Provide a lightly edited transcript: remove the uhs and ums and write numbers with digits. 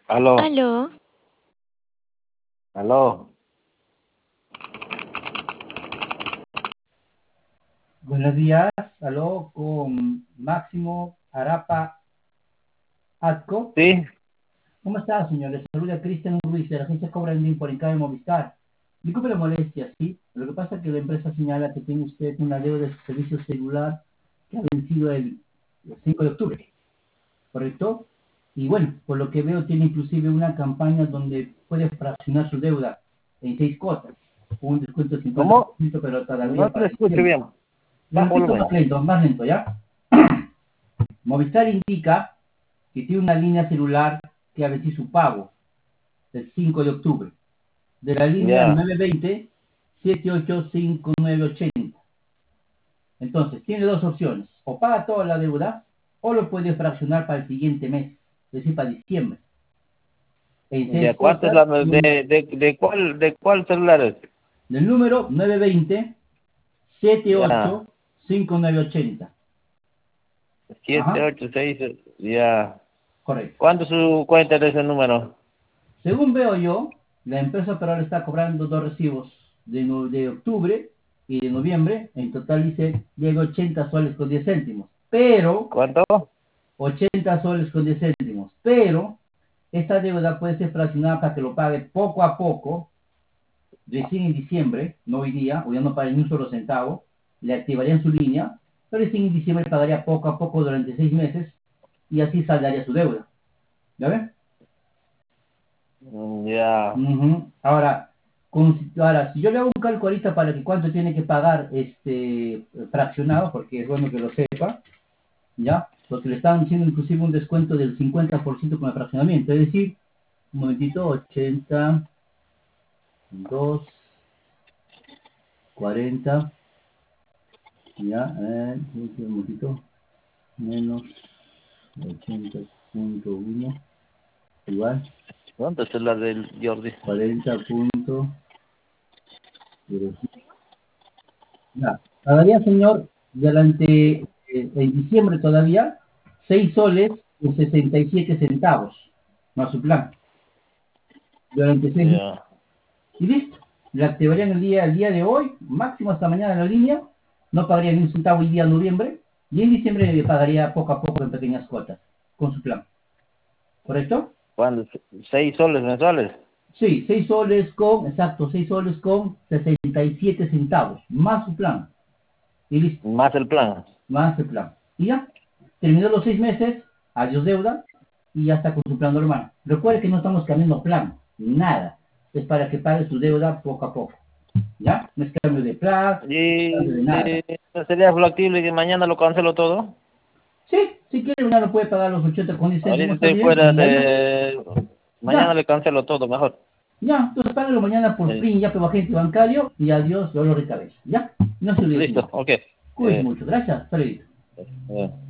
Aló, Aló, aló. Buenos días, aló, con Máximo Arapa Atco. Sí, ¿Cómo está, señor? Le saluda Cristian Ruiz de la agencia Cobra Ending por Encabe Movistar. Disculpe la molestia, ¿sí? Lo que pasa es que la empresa señala que tiene usted una deuda de servicio celular que ha vencido el 5 de octubre, ¿correcto? Y bueno, por lo que veo, tiene inclusive una campaña donde puede fraccionar su deuda en 6 cuotas, con un descuento del ¿cómo? 50%, pero No todavía te para escucho diciembre. bien. Le Bajo repito volumen. más lento, ¿ya? Movistar indica que tiene una línea celular que ha vencido su pago el 5 de octubre, de la línea Ya, 920-785980. Entonces, tiene dos opciones: o paga toda la deuda, o lo puede fraccionar para el siguiente mes, es decir, para diciembre, en ya. 6 ¿Cuánto es cuotas, la de cuál celular es? del número 920 Ya, 58 5980. siete, Ajá, ocho, seis. Ya. correcto. ¿Cuánto es su cuenta de ese número? Según veo yo, la empresa pero ahora está cobrando dos recibos de octubre y de noviembre. En total dice llega 80 soles con 10 céntimos. Pero, ¿Cuánto? 80 soles con 10 céntimos. Pero, esta deuda puede ser fraccionada para que lo pague poco a poco, recién en diciembre, no hoy día, o ya no pague ni un solo centavo. Le activarían su línea, pero recién en diciembre pagaría poco a poco durante 6 meses y así saldaría su deuda. ¿Ya ven? Ya. Ahora, ahora, si yo le hago un cálculo ahorita para que cuánto tiene que pagar fraccionado, porque es bueno que lo sepa, ¿ya? Porque le están haciendo inclusive un descuento del 50% con el fraccionamiento. Es decir, un momentito, 80, 2, 40, ya, un momentito, menos 80.1, igual, ¿Cuánto es la del Jordi? 40.05. Ya, pagaría, señor, durante en diciembre todavía, 6 soles con 67 centavos, más su plan, durante 6 meses. Ya. Y listo. Le activarían el día de hoy, máximo hasta mañana en la línea, no pagaría ni un centavo el día de noviembre, y en diciembre le pagaría poco a poco en pequeñas cuotas, con su plan. ¿Correcto? ¿Cuánto? ¿6 soles mensuales? Sí, 6 soles con, exacto, 6 soles con 67 centavos, más su plan. Y listo. Más el plan. Más el plan. Y ya, terminó los 6 meses, adiós deuda, y ya está con su plan normal. Recuerde que no estamos cambiando plan, nada. Es para que pague su deuda poco a poco. ¿Ya? No es cambio de plan, no es cambio de ¿Y nada. sería factible que mañana lo cancelo todo? Sí, si quiere, una lo puede pagar los 80 con 10 Ahorita céntimos estoy también, fuera y adiós. de... Mañana Ya, le cancelo todo, mejor. ya, entonces págalo mañana por Eh, PRIN, ya por agente bancario, y adiós, yo lo recabé. ¿Ya? No se olvide, Listo, señor. ok. Cuídense mucho. Gracias. Hasta luego. Eh.